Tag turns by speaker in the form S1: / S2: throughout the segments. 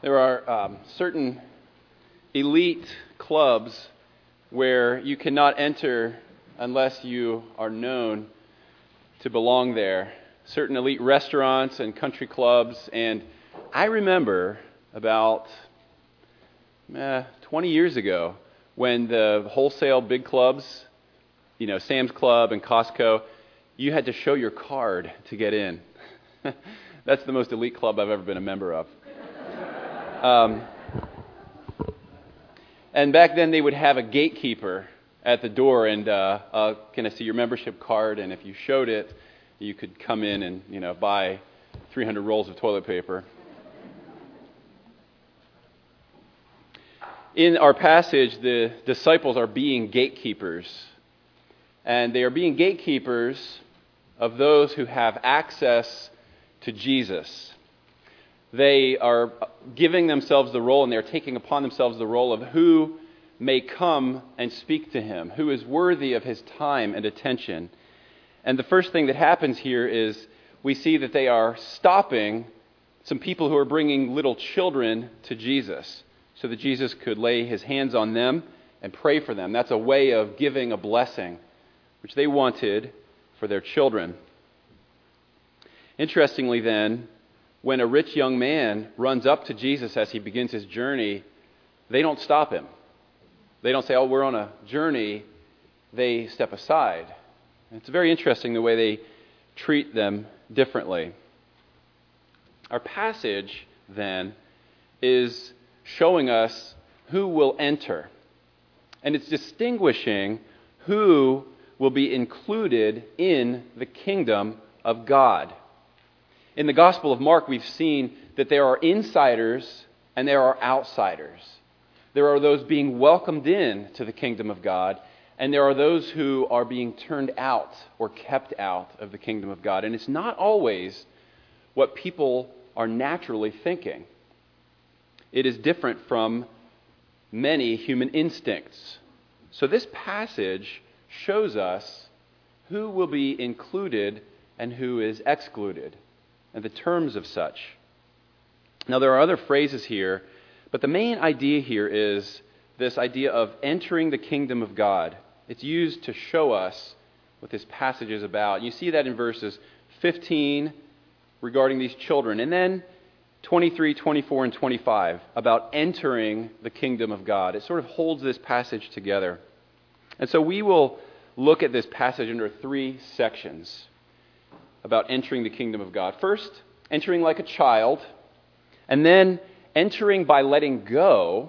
S1: There are certain elite clubs where you cannot enter unless you are known to belong there. Certain elite restaurants and country clubs. And I remember about 20 years ago when the wholesale big clubs, Sam's Club and Costco, you had to show your card to get in. That's the most elite club I've ever been a member of. And back then they would have a gatekeeper at the door and, can I see your membership card? And if you showed it, you could come in and, buy 300 rolls of toilet paper. In our passage, the disciples are being gatekeepers. And they are being gatekeepers of those who have access to Jesus. They are giving themselves the role, and they're taking upon themselves the role of who may come and speak to him, who is worthy of his time and attention. And the first thing that happens here is we see that they are stopping some people who are bringing little children to Jesus so that Jesus could lay his hands on them and pray for them. That's a way of giving a blessing, which they wanted for their children. Interestingly then, when a rich young man runs up to Jesus as he begins his journey, they don't stop him. They don't say, we're on a journey. They step aside. And it's very interesting the way they treat them differently. Our passage, then, is showing us who will enter. And it's distinguishing who will be included in the kingdom of God. In the Gospel of Mark, we've seen that there are insiders and there are outsiders. There are those being welcomed in to the kingdom of God, and there are those who are being turned out or kept out of the kingdom of God. And it's not always what people are naturally thinking. It is different from many human instincts. So this passage shows us who will be included and who is excluded, and the terms of such. Now, there are other phrases here, but the main idea here is this idea of entering the kingdom of God. It's used to show us what this passage is about. You see that in verses 15 regarding these children, and then 23, 24, and 25 about entering the kingdom of God. It sort of holds this passage together. And so we will look at this passage under three sections about entering the kingdom of God. First, entering like a child, and then entering by letting go,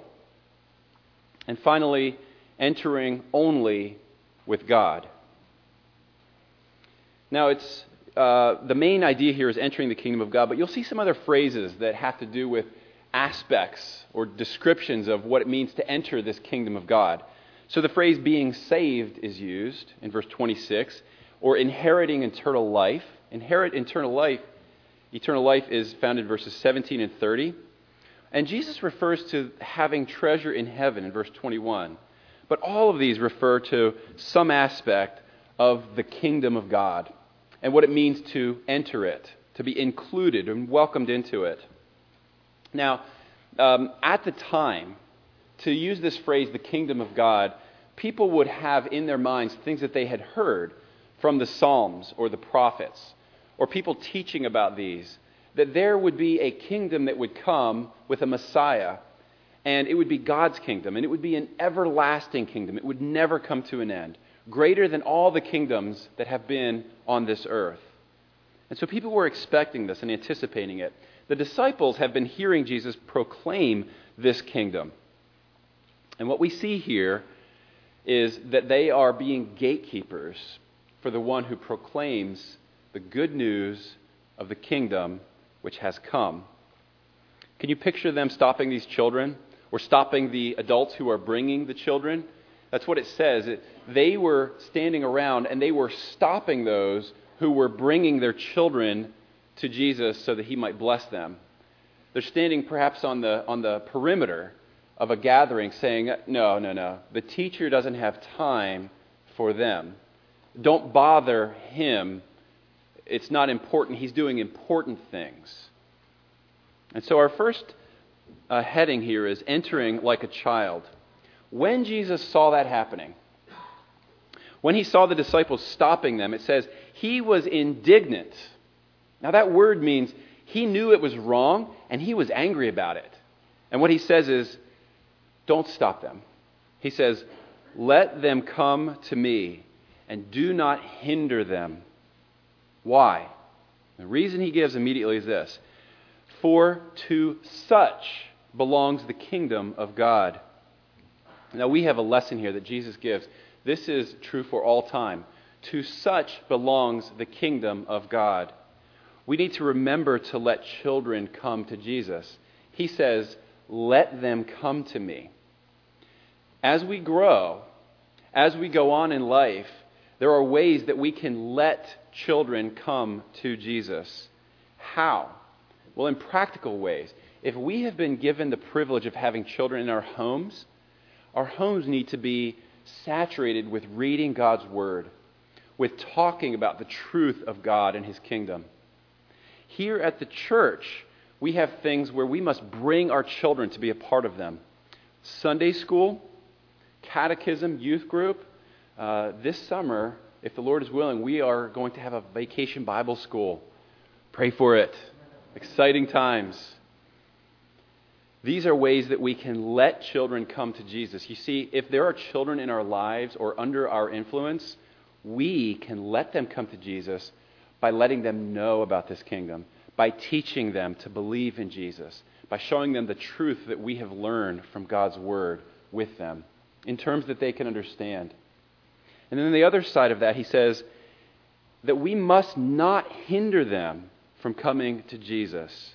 S1: and finally, entering only with God. Now, it's the main idea here is entering the kingdom of God, but you'll see some other phrases that have to do with aspects or descriptions of what it means to enter this kingdom of God. So the phrase being saved is used in verse 26, or inheriting eternal life. Inherit eternal life. Eternal life is found in verses 17 and 30. And Jesus refers to having treasure in heaven in verse 21. But all of these refer to some aspect of the kingdom of God and what it means to enter it, to be included and welcomed into it. Now, at the time, to use this phrase, the kingdom of God, people would have in their minds things that they had heard from the Psalms or the prophets, or people teaching about these, that there would be a kingdom that would come with a Messiah, and it would be God's kingdom, and it would be an everlasting kingdom. It would never come to an end, greater than all the kingdoms that have been on this earth. And so people were expecting this and anticipating it. The disciples have been hearing Jesus proclaim this kingdom. And what we see here is that they are being gatekeepers for the one who proclaims the good news of the kingdom which has come. Can you picture them stopping these children or stopping the adults who are bringing the children? That's what it says. They were standing around and they were stopping those who were bringing their children to Jesus so that he might bless them. They're standing perhaps on the perimeter of a gathering saying, no, the teacher doesn't have time for them. Don't bother him. It's not important. He's doing important things. And so our first heading here is entering like a child. When Jesus saw that happening, when he saw the disciples stopping them, it says he was indignant. Now that word means he knew it was wrong and he was angry about it. And what he says is, don't stop them. He says, let them come to me and do not hinder them. Why? The reason he gives immediately is this: for to such belongs the kingdom of God. Now we have a lesson here that Jesus gives. This is true for all time. To such belongs the kingdom of God. We need to remember to let children come to Jesus. He says, let them come to me. As we grow, as we go on in life, there are ways that we can let children come to Jesus. How? Well, in practical ways. If we have been given the privilege of having children in our homes need to be saturated with reading God's Word, with talking about the truth of God and His kingdom. Here at the church, we have things where we must bring our children to be a part of them. Sunday school, catechism, youth group. This summer, if the Lord is willing, we are going to have a vacation Bible school. Pray for it. Exciting times. These are ways that we can let children come to Jesus. You see, if there are children in our lives or under our influence, we can let them come to Jesus by letting them know about this kingdom, by teaching them to believe in Jesus, by showing them the truth that we have learned from God's Word with them in terms that they can understand. And then on the other side of that, he says that we must not hinder them from coming to Jesus.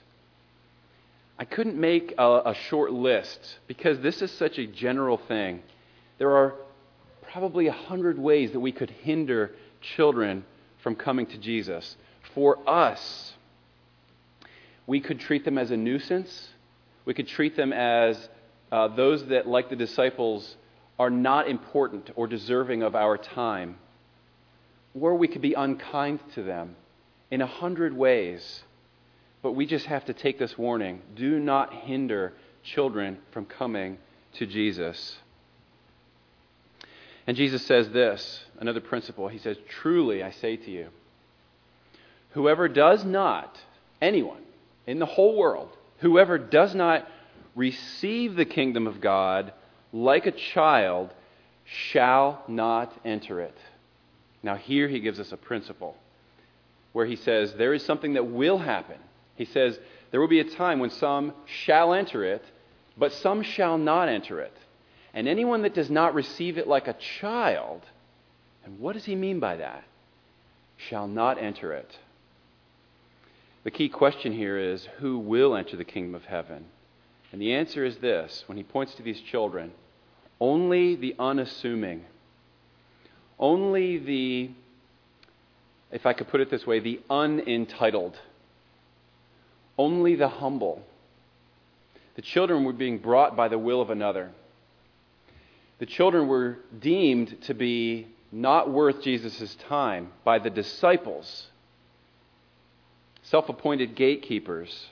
S1: I couldn't make a short list because this is such a general thing. There are probably 100 ways that we could hinder children from coming to Jesus. For us, we could treat them as a nuisance. We could treat them as those that, like the disciples, are not important or deserving of our time. Or we could be unkind to them in 100 ways. But we just have to take this warning. Do not hinder children from coming to Jesus. And Jesus says this, another principle. He says, truly I say to you, whoever does not, anyone in the whole world, whoever does not receive the kingdom of God like a child shall not enter it. Now here he gives us a principle where he says there is something that will happen. He says there will be a time when some shall enter it, but some shall not enter it. And anyone that does not receive it like a child, and what does he mean by that? Shall not enter it. The key question here is, who will enter the kingdom of heaven? And the answer is this, when he points to these children, only the unassuming, only the, if I could put it this way, the unentitled, only the humble. The children were being brought by the will of another. The children were deemed to be not worth Jesus' time by the disciples, self-appointed gatekeepers.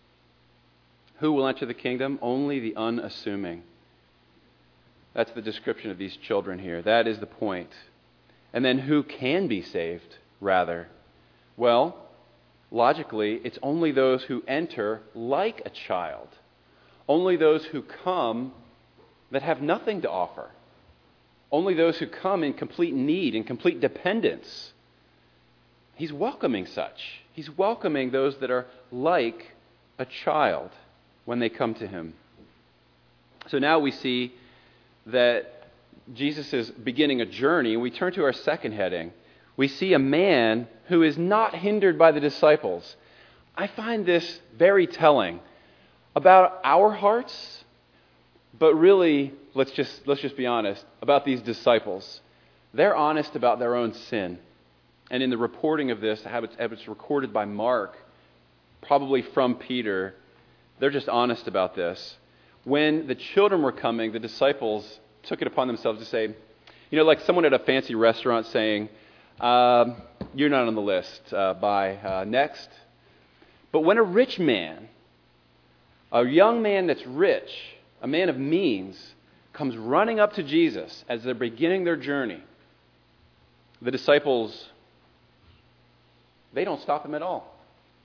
S1: Who will enter the kingdom? Only the unassuming. That's the description of these children here. That is the point. And then who can be saved, rather? Well, logically, it's only those who enter like a child. Only those who come that have nothing to offer. Only those who come in complete need, in complete dependence. He's welcoming such. He's welcoming those that are like a child when they come to him. So now we see that Jesus is beginning a journey. We turn to our second heading. We see a man who is not hindered by the disciples. I find this very telling about our hearts, but really, let's just be honest, about these disciples. They're honest about their own sin. And in the reporting of this, how it's recorded by Mark, probably from Peter, they're just honest about this. When the children were coming, the disciples took it upon themselves to say, like someone at a fancy restaurant saying, you're not on the list, next. But when a rich man, A young man that's rich, a man of means, comes running up to Jesus as they're beginning their journey. The disciples, they don't stop him at all.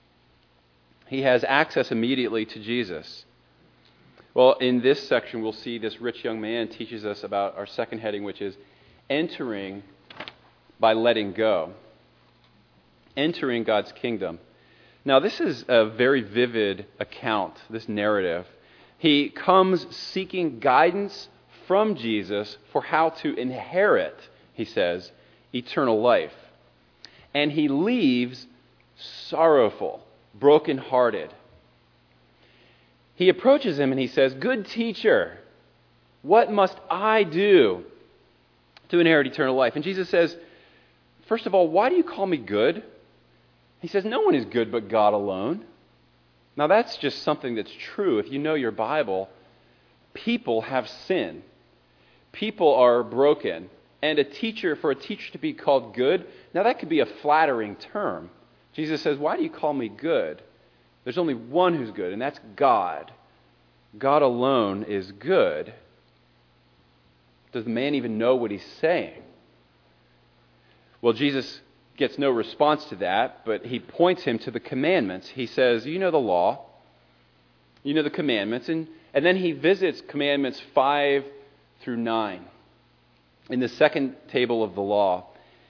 S1: He has access immediately to Jesus. Well, in this section, we'll see this rich young man teaches us about our second heading, which is entering by letting go. Entering God's kingdom. Now, this is a very vivid account, this narrative. He comes seeking guidance from Jesus for how to inherit, he says, eternal life. And he leaves sorrowful, brokenhearted. He approaches him and he says, "Good teacher, what must I do to inherit eternal life?" And Jesus says, "First of all, why do you call me good?" He says, "No one is good but God alone." Now that's just something that's true. If you know your Bible, people have sin. People are broken. And for a teacher to be called good, now that could be a flattering term. Jesus says, "Why do you call me good? There's only one who's good, and that's God. God alone is good." Does the man even know what he's saying? Well, Jesus gets no response to that, but he points him to the commandments. He says, "You know the law. You know the commandments." And then he visits commandments 5 through 9 in the second table of the law.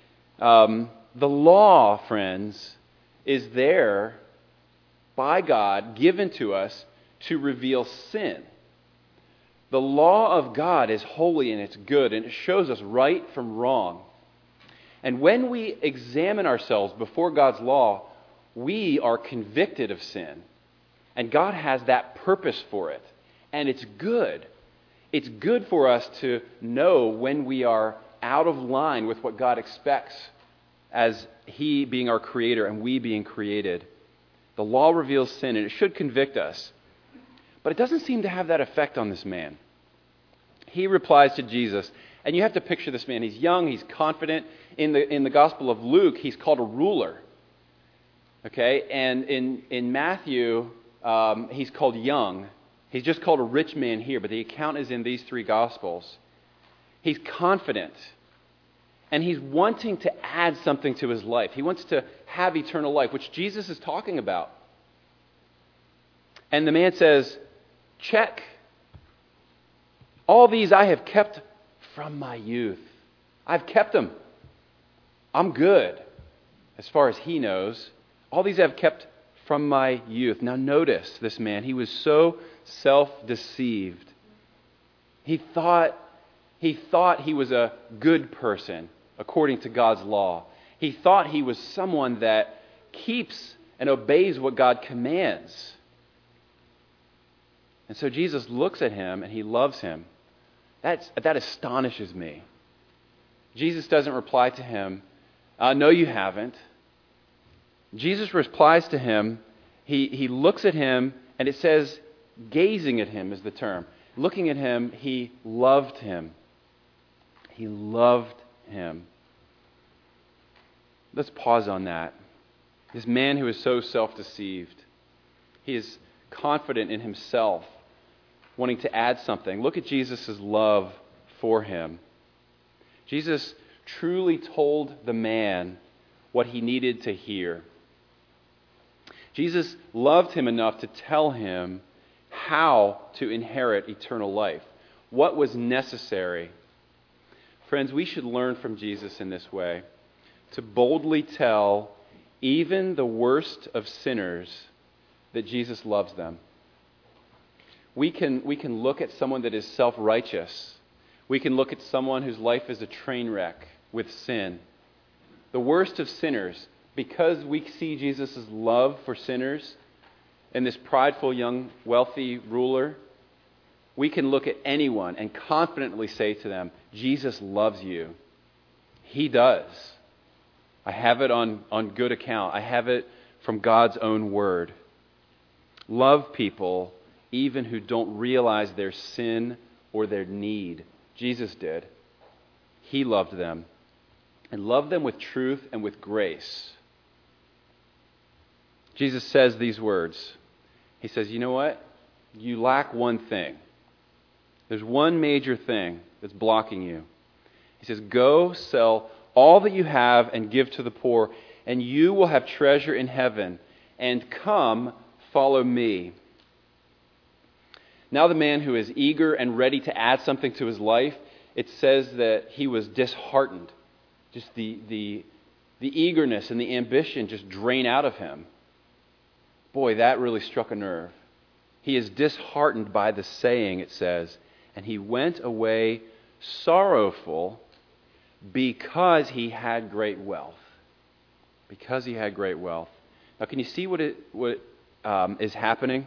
S1: The law, friends, is there by God, given to us to reveal sin. The law of God is holy and it's good, and it shows us right from wrong. And when we examine ourselves before God's law, we are convicted of sin. And God has that purpose for it. And it's good. It's good for us to know when we are out of line with what God expects as He being our creator and we being created. The law reveals sin, and it should convict us. But it doesn't seem to have that effect on this man. He replies to Jesus, and you have to picture this man. He's young, he's confident. In the Gospel of Luke, he's called a ruler. Okay, and in Matthew, he's called young. He's just called a rich man here, but the account is in these three Gospels. He's confident, and he's wanting to add something to his life. He wants to have eternal life, which Jesus is talking about. And the man says, "Check. All these I have kept from my youth. I've kept them. I'm good." As far as he knows, all these I've kept from my youth. Now notice this man. He was so self-deceived. He thought he was a good person according to God's law. He thought he was someone that keeps and obeys what God commands. And so Jesus looks at him and he loves him. That astonishes me. Jesus doesn't reply to him, "No, you haven't." Jesus replies to him. He looks at him, and it says, gazing at him is the term. Looking at him, he loved him. He loved him. Let's pause on that. This man who is so self-deceived, he is confident in himself, wanting to add something. Look at Jesus' love for him. Jesus truly told the man what he needed to hear. Jesus loved him enough to tell him how to inherit eternal life, what was necessary. Friends, we should learn from Jesus in this way, to boldly tell even the worst of sinners that Jesus loves them. We can look at someone that is self-righteous. We can look at someone whose life is a train wreck with sin. The worst of sinners, because we see Jesus' love for sinners and this prideful young wealthy ruler, we can look at anyone and confidently say to them, "Jesus loves you." He does. I have it on good account. I have it from God's own word. Love people even who don't realize their sin or their need. Jesus did. He loved them. And loved them with truth and with grace. Jesus says these words. He says, "You know what? you lack one thing. There's one major thing that's blocking you. He says, go sell all that you have and give to the poor, and you will have treasure in heaven. And come, follow me. Now the man who is eager and ready to add something to his life, it says that he was disheartened. Just the eagerness and the ambition just drain out of him. Boy, that really struck a nerve. He is disheartened by the saying, it says, and he went away sorrowful because he had great wealth. Because he had great wealth. Now, can you see what is happening?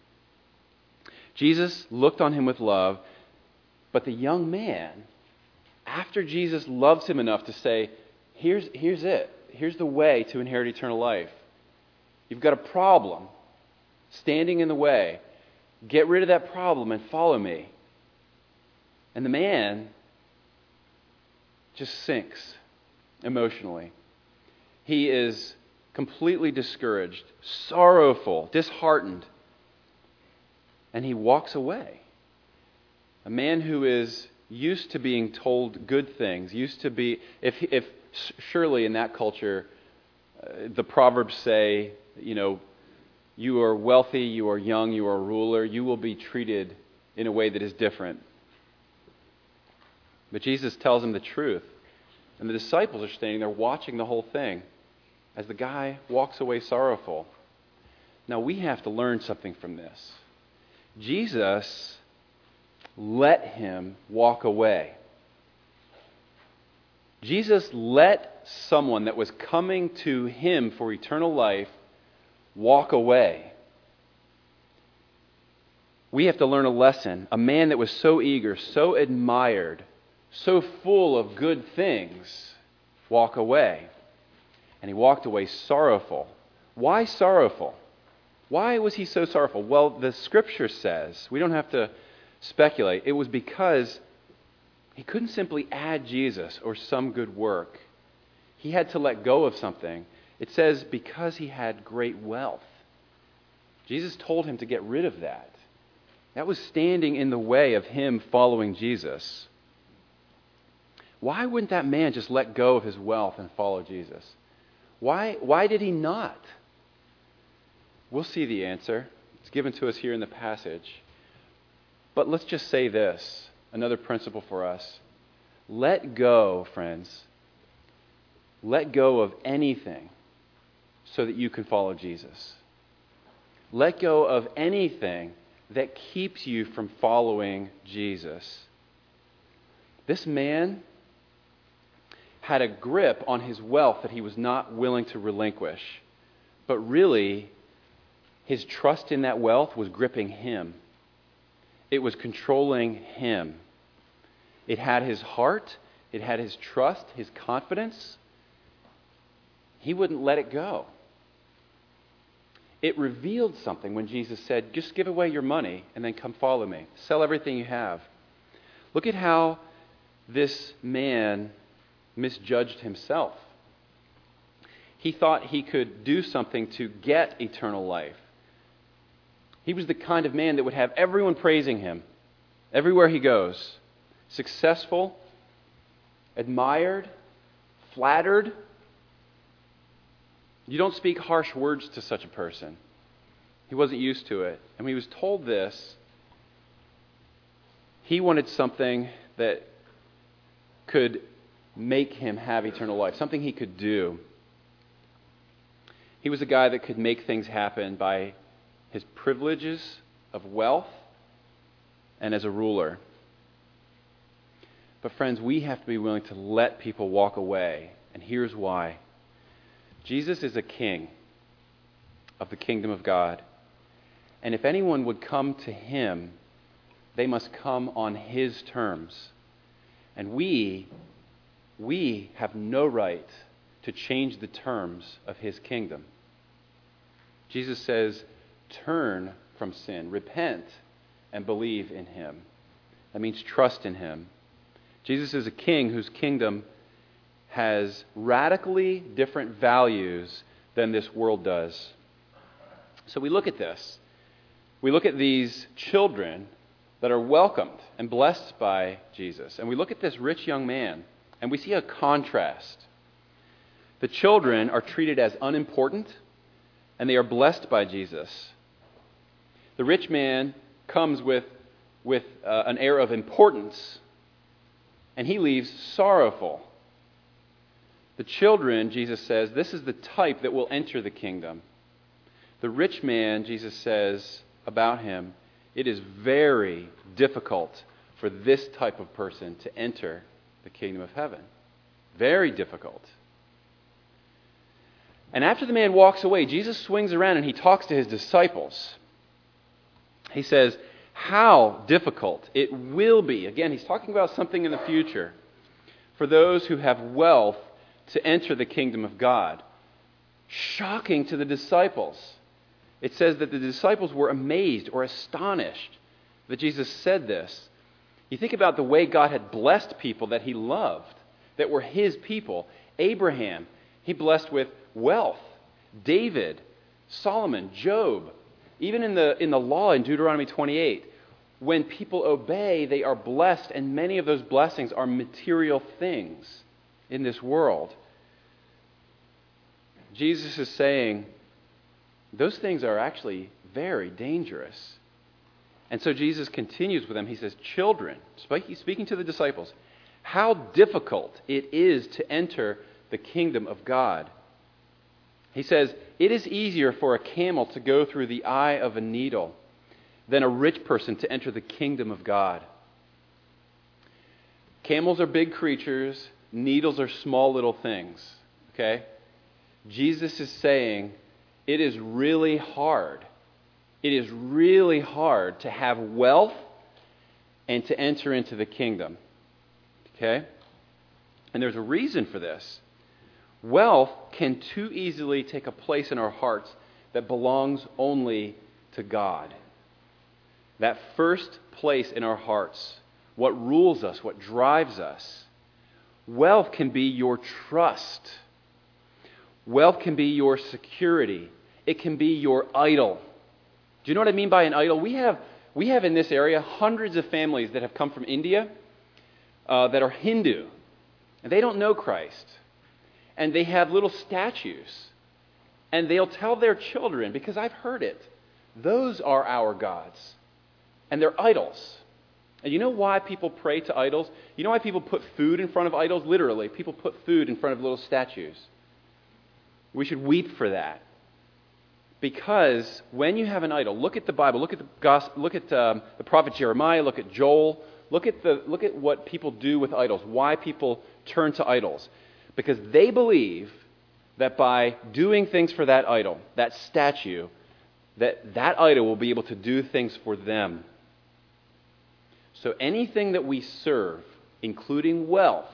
S1: Jesus looked on him with love, but the young man, after Jesus loves him enough to say, here's it. Here's the way to inherit eternal life. You've got a problem standing in the way. Get rid of that problem and follow me. And the man just sinks emotionally. He is completely discouraged, sorrowful, disheartened. And he walks away. A man who is used to being told good things, used to be, if surely in that culture, the Proverbs say, you are wealthy, you are young, you are a ruler, you will be treated in a way that is different. But Jesus tells him the truth. And the disciples are standing there watching the whole thing as the guy walks away sorrowful. Now we have to learn something from this. Jesus let him walk away. Jesus let someone that was coming to him for eternal life walk away. We have to learn a lesson. A man that was so eager, so admired, so full of good things, walk away. And he walked away sorrowful. Why sorrowful? Why was he so sorrowful? Well, the Scripture says, we don't have to speculate, it was because he couldn't simply add Jesus or some good work. He had to let go of something. It says because he had great wealth. Jesus told him to get rid of that. That was standing in the way of him following Jesus. Why wouldn't that man just let go of his wealth and follow Jesus? Why did he not? We'll see the answer. It's given to us here in the passage. But let's just say this, another principle for us. Let go, friends. Let go of anything so that you can follow Jesus. Let go of anything that keeps you from following Jesus. This man had a grip on his wealth that he was not willing to relinquish. But really, his trust in that wealth was gripping him. It was controlling him. It had his heart. It had his trust, his confidence. He wouldn't let it go. It revealed something when Jesus said, just give away your money and then come follow me. Sell everything you have. Look at how this man misjudged himself. He thought he could do something to get eternal life. He was the kind of man that would have everyone praising him everywhere he goes. Successful, admired, flattered. You don't speak harsh words to such a person. He wasn't used to it. And when he was told this, he wanted something that could make him have eternal life, something he could do. He was a guy that could make things happen by his privileges of wealth and as a ruler. But friends, we have to be willing to let people walk away. And here's why. Jesus is a king of the kingdom of God. And if anyone would come to him, they must come on his terms. And we have no right to change the terms of his kingdom. Jesus says, turn from sin, repent, and believe in him. That means trust in him. Jesus is a king whose kingdom has radically different values than this world does. So we look at this. we look at these children that are welcomed and blessed by Jesus. And we look at this rich young man, and we see a contrast. The children are treated as unimportant, and they are blessed by Jesus. The rich man comes with an air of importance, and he leaves sorrowful. The children, Jesus says, this is the type that will enter the kingdom. The rich man, Jesus says about him, it is very difficult for this type of person to enter the kingdom of heaven. Very difficult. And after the man walks away, Jesus swings around and he talks to his disciples. He says, how difficult it will be. Again, he's talking about something in the future for those who have wealth to enter the kingdom of God. Shocking to the disciples. It says that the disciples were amazed or astonished that Jesus said this. You think about the way God had blessed people that he loved, that were his people. Abraham, he blessed with wealth. David, Solomon, Job. Even in the law in Deuteronomy 28, when people obey, they are blessed, and many of those blessings are material things in this world. Jesus is saying those things are actually very dangerous. And so Jesus continues with them. He says, children, speaking to the disciples, how difficult it is to enter the kingdom of God. He says, it is easier for a camel to go through the eye of a needle than a rich person to enter the kingdom of God. Camels are big creatures. Needles are small little things. Okay? Jesus is saying it is really hard. It is really hard to have wealth and to enter into the kingdom. Okay? And there's a reason for this. Wealth can too easily take a place in our hearts that belongs only to God. That first place in our hearts, what rules us, what drives us. Wealth can be your trust. Wealth can be your security. It can be your idol. Do you know what I mean by an idol? We have in this area hundreds of families that have come from India that are Hindu. And they don't know Christ. And they have little statues. And they'll tell their children, because I've heard it, those are our gods. And they're idols. And you know why people pray to idols? You know why people put food in front of idols? Literally, people put food in front of little statues. We should weep for that. Because when you have an idol, look at the Bible, look at the gospel, look at the prophet Jeremiah, look at Joel, look at what people do with idols, why people turn to idols. Because they believe that by doing things for that idol, that statue, that idol will be able to do things for them. So anything that we serve, including wealth,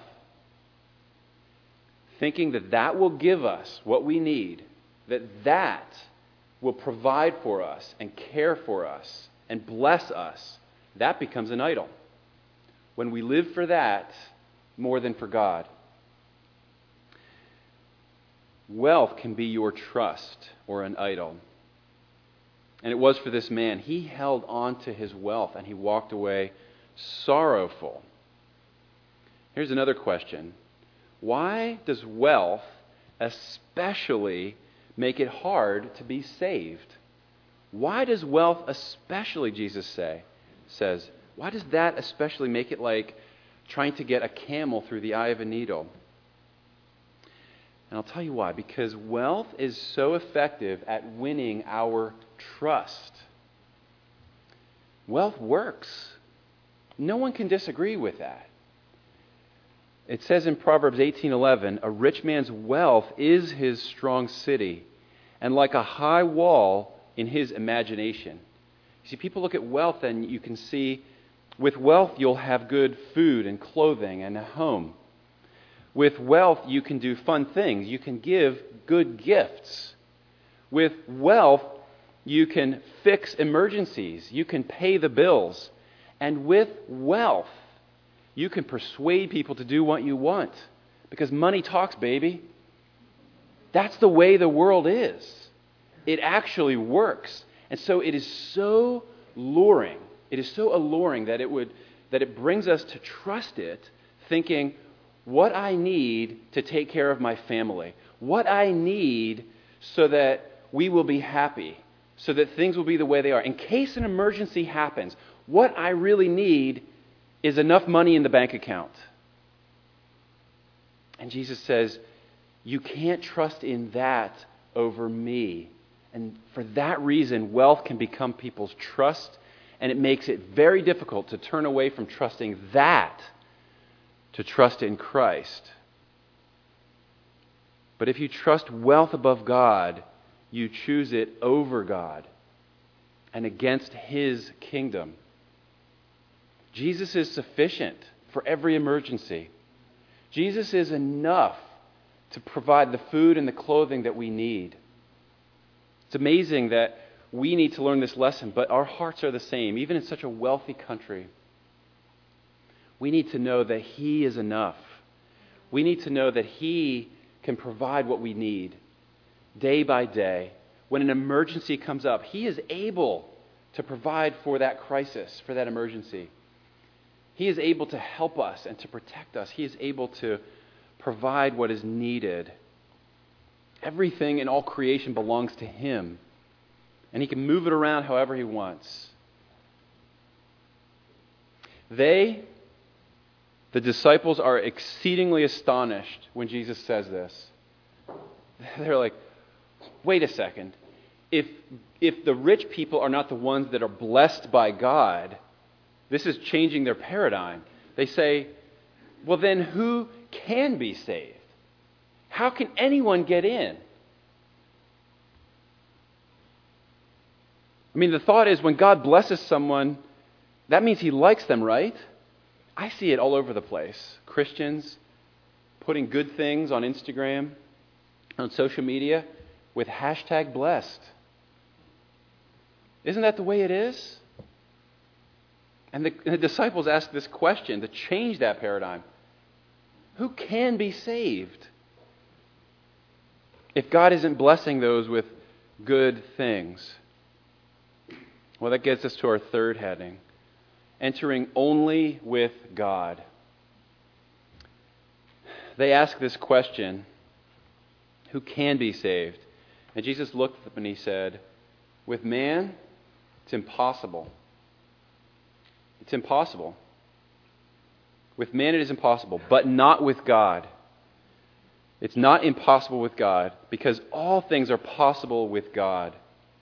S1: thinking that will give us what we need, that will provide for us and care for us and bless us, that becomes an idol. When we live for that more than for God. Wealth can be your trust or an idol. And it was for this man. He held on to his wealth and he walked away sorrowful. Here's another question. Why does wealth especially make it hard to be saved? Why does wealth especially, Jesus says, why does that especially make it like trying to get a camel through the eye of a needle? And I'll tell you why. Because wealth is so effective at winning our trust. Wealth works. No one can disagree with that. It says in Proverbs 18:11, a rich man's wealth is his strong city, and like a high wall in his imagination. You see, people look at wealth and you can see with wealth you'll have good food and clothing and a home. With wealth you can do fun things. You can give good gifts. With wealth you can fix emergencies. You can pay the bills. And with wealth you can persuade people to do what you want. Because money talks, baby. That's the way the world is. It actually works. And so it is so luring. It is so alluring that it brings us to trust it, thinking, what I need to take care of my family, what I need so that we will be happy, so that things will be the way they are. In case an emergency happens, what I really need is enough money in the bank account. And Jesus says, you can't trust in that over me. And for that reason, wealth can become people's trust, and it makes it very difficult to turn away from trusting that to trust in Christ. But if you trust wealth above God, you choose it over God and against His kingdom. Jesus is sufficient for every emergency. Jesus is enough to provide the food and the clothing that we need. It's amazing that we need to learn this lesson, but our hearts are the same, even in such a wealthy country. We need to know that He is enough. We need to know that He can provide what we need day by day. When an emergency comes up, He is able to provide for that crisis, for that emergency. He is able to help us and to protect us. He is able to provide what is needed. Everything in all creation belongs to Him, and He can move it around however He wants. The disciples, are exceedingly astonished when Jesus says this. They're like, wait a second. If the rich people are not the ones that are blessed by God, this is changing their paradigm. They say, well then who can be saved? How can anyone get in? I mean, the thought is when God blesses someone, that means He likes them, right? I see it all over the place. Christians putting good things on Instagram, on social media, with hashtag blessed. Isn't that the way it is? And the disciples asked this question to change that paradigm. Who can be saved if God isn't blessing those with good things? Well, that gets us to our third heading. Entering only with God. They ask this question, who can be saved? And Jesus looked at them and He said, with man, it's impossible. It's impossible. With man it is impossible, but not with God. It's not impossible with God, because all things are possible with God.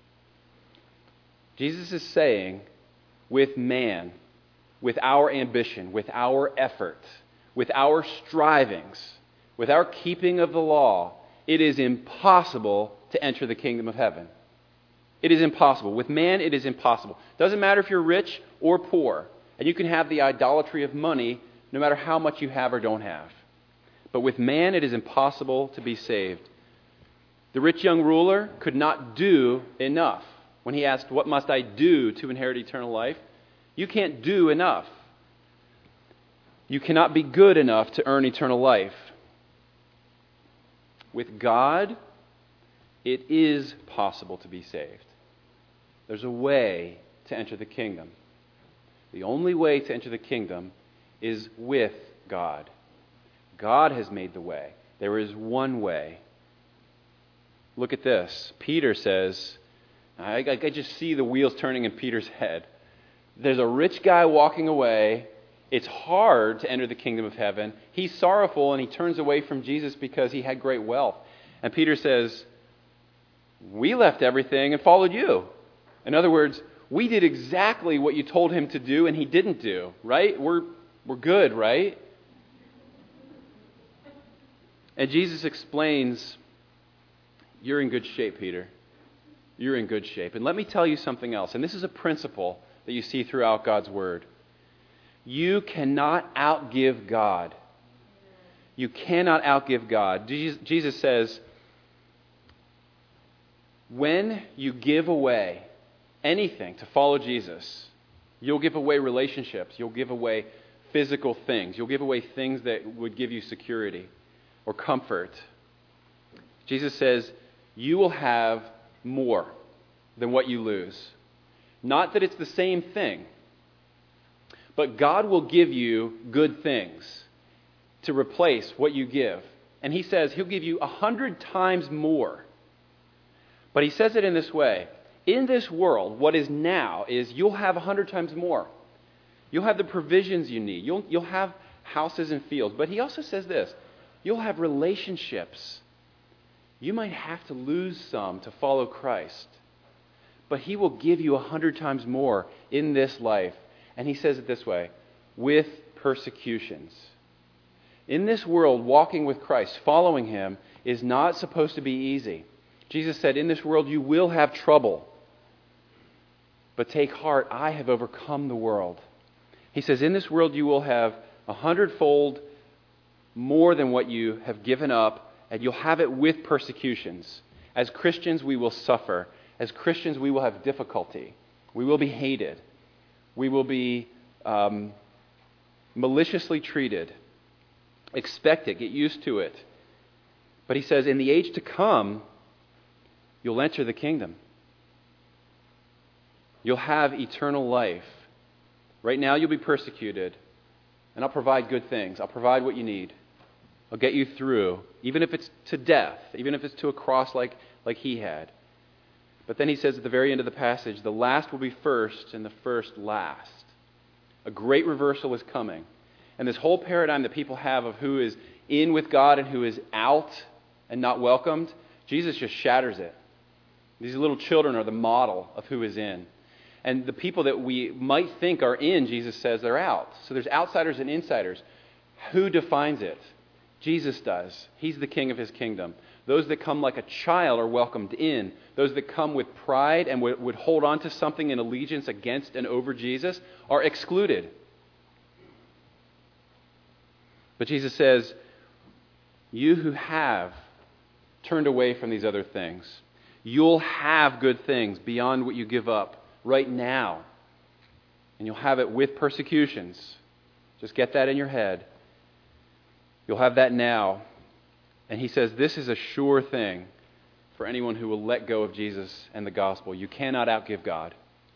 S1: Jesus is saying, with man, with our ambition, with our effort, with our strivings, with our keeping of the law, it is impossible to enter the kingdom of heaven. It is impossible. With man, it is impossible. Doesn't matter if you're rich or poor, and you can have the idolatry of money no matter how much you have or don't have. But with man, it is impossible to be saved. The rich young ruler could not do enough. When he asked, what must I do to inherit eternal life? You can't do enough. You cannot be good enough to earn eternal life. With God, it is possible to be saved. There's a way to enter the kingdom. The only way to enter the kingdom is with God. God has made the way. There is one way. Look at this. Peter says, I just see the wheels turning in Peter's head. There's a rich guy walking away. It's hard to enter the kingdom of heaven. He's sorrowful and he turns away from Jesus because he had great wealth. And Peter says, we left everything and followed you. In other words, we did exactly what you told him to do and he didn't do, right? We're good, right? And Jesus explains, you're in good shape, Peter. You're in good shape. And let me tell you something else. And this is a principle that you see throughout God's Word. You cannot outgive God. You cannot outgive God. Jesus says, when you give away anything to follow Jesus, you'll give away relationships. You'll give away physical things. You'll give away things that would give you security or comfort. Jesus says, you will have more than what you lose. Not that it's the same thing, but God will give you good things to replace what you give. And he says he'll give you 100 times more. But he says it in this way. In this world, what is now is you'll have 100 times more. You'll have the provisions you need. You'll have houses and fields. But he also says this. You'll have relationships. You might have to lose some to follow Christ. But he will give you 100 times more in this life. And he says it this way, with persecutions. In this world, walking with Christ, following him, is not supposed to be easy. Jesus said, in this world you will have trouble. But take heart, I have overcome the world. He says, in this world you will have 100-fold more than what you have given up, and you'll have it with persecutions. As Christians, we will suffer. As Christians, we will have difficulty. We will be hated. We will be maliciously treated. Expect it. Get used to it. But he says, in the age to come, you'll enter the kingdom. You'll have eternal life. Right now, you'll be persecuted. And I'll provide good things. I'll provide what you need. I'll get you through, even if it's to death, even if it's to a cross like he had. But then he says at the very end of the passage, the last will be first and the first last. A great reversal is coming. And this whole paradigm that people have of who is in with God and who is out and not welcomed, Jesus just shatters it. These little children are the model of who is in. And the people that we might think are in, Jesus says they're out. So there's outsiders and insiders. Who defines it? Jesus does. He's the king of his kingdom. Those that come like a child are welcomed in. Those that come with pride and would hold on to something in allegiance against and over Jesus are excluded. But Jesus says, you who have turned away from these other things, you'll have good things beyond what you give up right now. And you'll have it with persecutions. Just get that in your head. You'll have that now. And he says this is a sure thing for anyone who will let go of Jesus and the gospel. You cannot outgive God.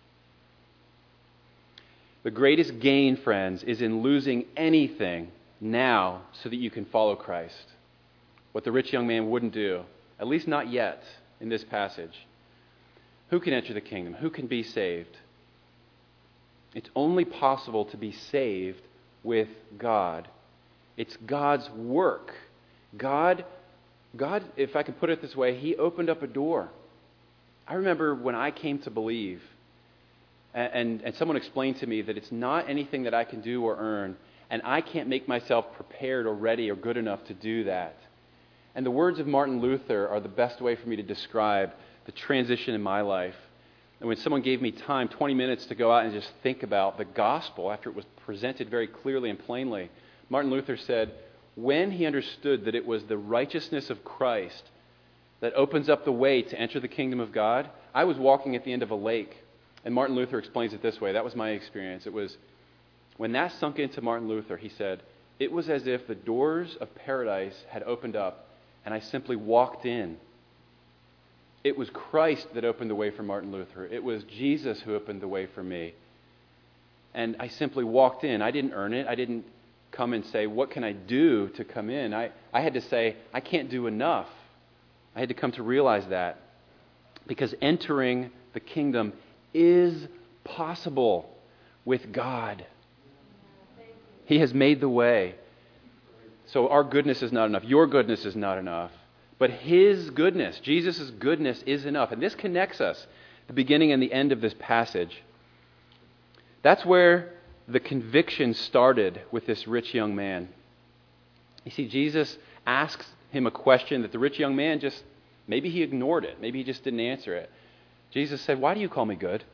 S1: The greatest gain, friends, is in losing anything now so that you can follow Christ. What the rich young man wouldn't do, at least not yet in this passage. Who can enter the kingdom? Who can be saved? It's only possible to be saved with God. It's God's work. God, if I can put it this way, he opened up a door. I remember when I came to believe, and someone explained to me that it's not anything that I can do or earn, and I can't make myself prepared or ready or good enough to do that. And the words of Martin Luther are the best way for me to describe the transition in my life. And when someone gave me time, 20 minutes to go out and just think about the gospel after it was presented very clearly and plainly, Martin Luther said, when he understood that it was the righteousness of Christ that opens up the way to enter the kingdom of God, I was walking at the end of a lake. And Martin Luther explains it this way. That was my experience. It was, when that sunk into Martin Luther, he said, it was as if the doors of paradise had opened up and I simply walked in. It was Christ that opened the way for Martin Luther. It was Jesus who opened the way for me. And I simply walked in. I didn't earn it. I didn't come and say, what can I do to come in? I had to say, I can't do enough. I had to come to realize that. Because entering the kingdom is possible with God. He has made the way. So our goodness is not enough. Your goodness is not enough. But his goodness, Jesus' goodness is enough. And this connects us, the beginning and the end of this passage. That's where the conviction started with this rich young man. You see, Jesus asks him a question that the rich young man maybe he ignored it. Maybe he just didn't answer it. Jesus said, why do you call me good?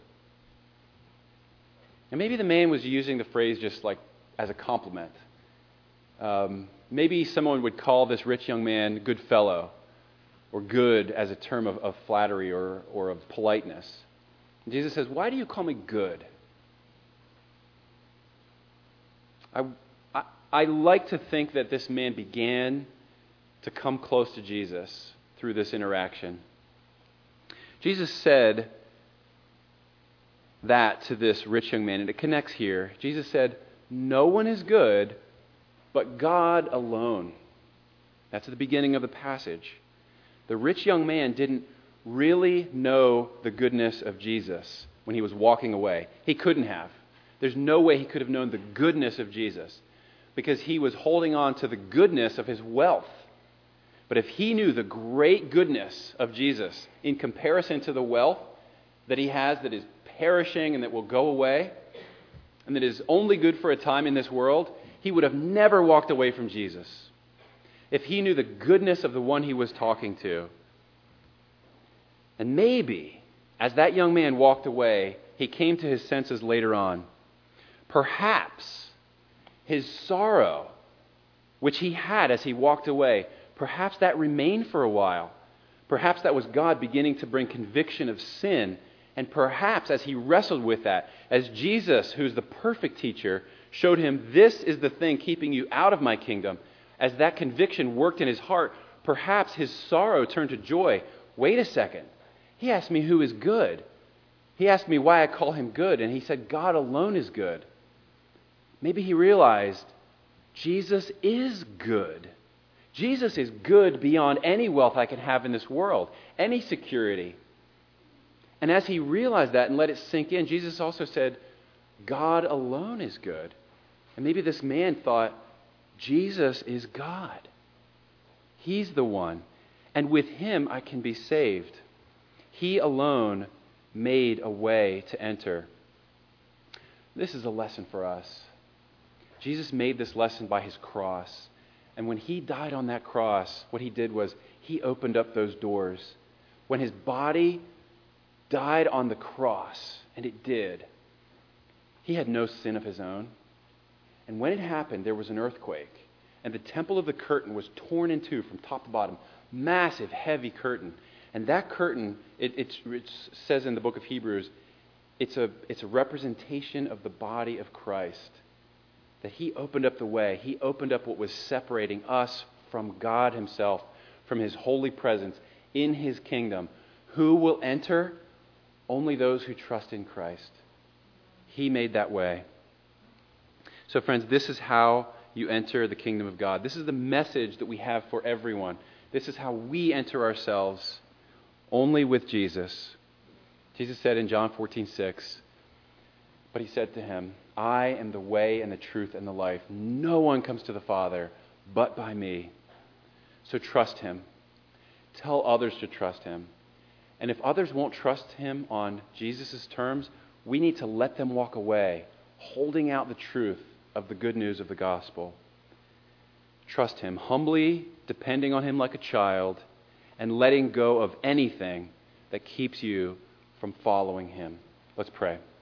S1: And maybe the man was using the phrase just like as a compliment. Maybe someone would call this rich young man good fellow or good as a term of flattery or of politeness. And Jesus says, why do you call me good? I like to think that this man began to come close to Jesus through this interaction. Jesus said that to this rich young man, and it connects here. Jesus said, "No one is good but God alone." That's at the beginning of the passage. The rich young man didn't really know the goodness of Jesus when he was walking away. He couldn't have. There's no way he could have known the goodness of Jesus because he was holding on to the goodness of his wealth. But if he knew the great goodness of Jesus in comparison to the wealth that he has that is perishing and that will go away and that is only good for a time in this world, he would have never walked away from Jesus. If he knew the goodness of the one he was talking to. And maybe, as that young man walked away, he came to his senses later on. Perhaps his sorrow, which he had as he walked away, perhaps that remained for a while. Perhaps that was God beginning to bring conviction of sin. And perhaps as he wrestled with that, as Jesus, who's the perfect teacher, showed him, this is the thing keeping you out of my kingdom, as that conviction worked in his heart, perhaps his sorrow turned to joy. Wait a second. He asked me who is good. He asked me why I call him good, and he said God alone is good. Maybe he realized Jesus is good. Jesus is good beyond any wealth I can have in this world, any security. And as he realized that and let it sink in, Jesus also said, God alone is good. And maybe this man thought, Jesus is God. He's the one. And with him I can be saved. He alone made a way to enter. This is a lesson for us. Jesus made this lesson by his cross. And when he died on that cross, what he did was he opened up those doors. When his body died on the cross, and it did, he had no sin of his own. And when it happened, there was an earthquake. And the temple of the curtain was torn in two from top to bottom. Massive, heavy curtain. And that curtain, it says in the book of Hebrews, it's a representation of the body of Christ. That he opened up the way. He opened up what was separating us from God himself, from his holy presence in his kingdom. Who will enter? Only those who trust in Christ. He made that way. So friends, this is how you enter the kingdom of God. This is the message that we have for everyone. This is how we enter ourselves, only with Jesus. Jesus said in John 14:6, but he said to him, I am the way and the truth and the life. No one comes to the Father but by me. So trust him. Tell others to trust him. And if others won't trust him on Jesus' terms, we need to let them walk away, holding out the truth of the good news of the gospel. Trust him, humbly depending on him like a child, and letting go of anything that keeps you from following him. Let's pray.